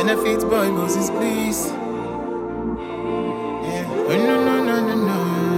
Benefits boy Moses, please. Yeah. Oh, no, no, no, no, no.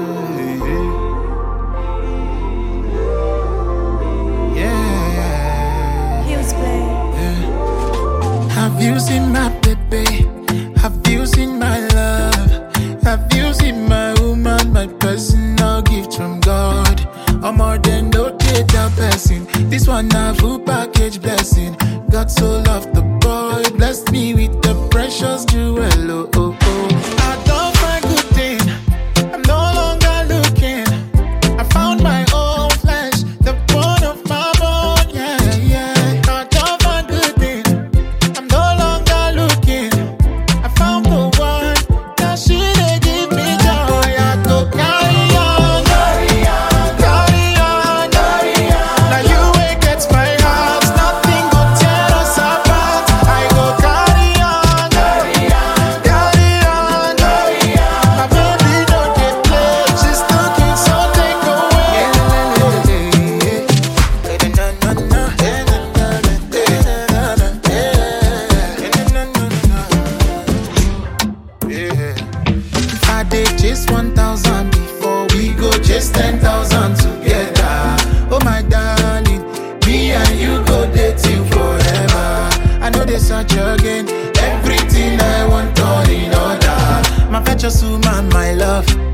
Yeah. He was playing. Yeah. Have you seen my baby? Have you seen my love? Have you seen my woman, my personal gift from God? I'm more than no data person. This one a full package blessing. God so loved the boy, blessed me with the precious jewel. Oh, oh, oh. I don't find good thing. I'm no longer looking. I found my own flesh, the bone of my bone. Yeah, yeah. I don't find good thing. I'm no longer looking. I found the one that she dey give me joy. I go carry on, carry on, carry on, carry on. Now you ain't get my heart, nothing go tear us apart. I go carry on, carry on, carry on, carry on. My baby don't get play, she's looking so take away. If I did just 1,000 before, we go just 10,000 together. Oh my darling, me and you go dating forever. I know they search again, everything I want all in order. My precious woman, my love.